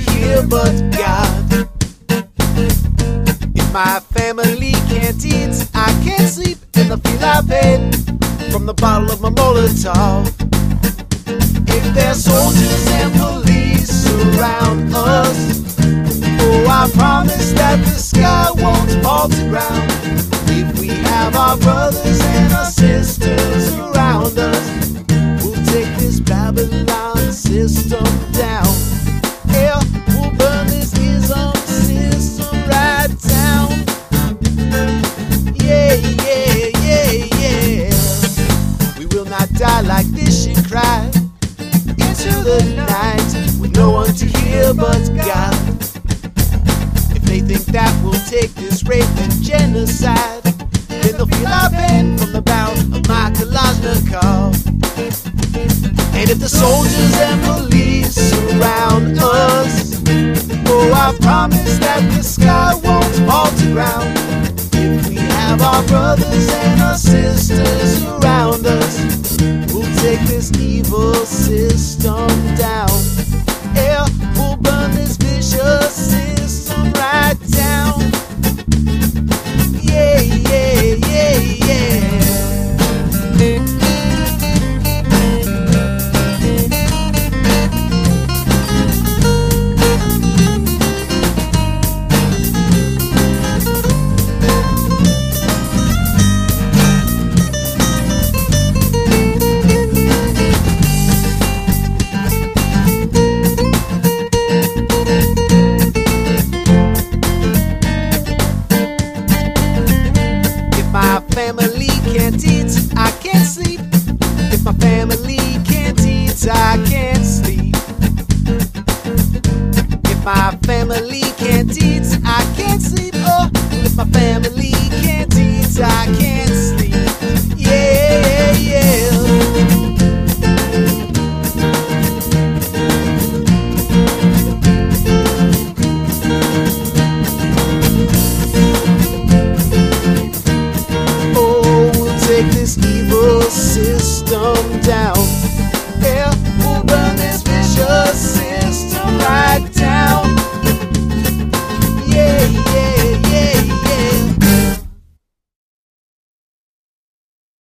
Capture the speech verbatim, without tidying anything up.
hear but God. If my family can't eat, I can't sleep, and I feel I pain from the bottle of my Molotov. If there's soldiers and police around us, oh, I promise that the sky won't fall to ground. If we have our brothers and our sisters around us, we'll take this Babylon system down. Yeah, we'll burn this ism system right down. Yeah, yeah, yeah, yeah. We will not die like this, she cried into the night with no one to hear but God. If they think that we'll take this rape and genocide, then they'll feel our pain from the barrel of my Kalashnikov. And if the soldiers and police surround us, oh, I promise that the sky won't fall to ground. If we have our brothers and our sisters around us, we'll take this evil system down. Yeah, we'll burn this vicious system right down. Yeah, yeah, yeah, yeah. Family can't eat, I can't sleep. If my family can't eat, I can't sleep. If my family can't eat, I can't sleep. Oh, if my family can't eat, I can't